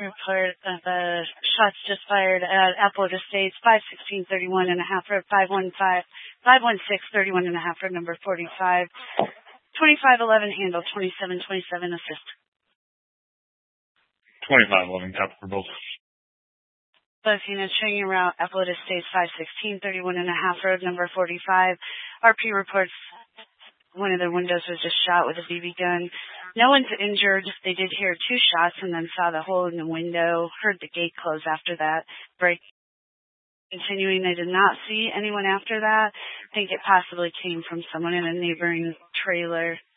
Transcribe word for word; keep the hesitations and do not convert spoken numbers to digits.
report of the shots just fired at Applewood Estates, five sixteen thirty-one and a half road, five one five, five one six thirty-one and a half road, number forty-five, twenty-five eleven handle, twenty-seven twenty-seven assist. twenty-five eleven cap for both. Both units showing route, Applewood Estates, five sixteen thirty-one and a half road, number forty-five. R P reports one of the windows was just shot with a B B gun. No one's injured. They did hear two shots and then saw the hole in the window, heard the gate close after that. Break. Continuing, they did not see anyone after that. I think it possibly came from someone in a neighboring trailer.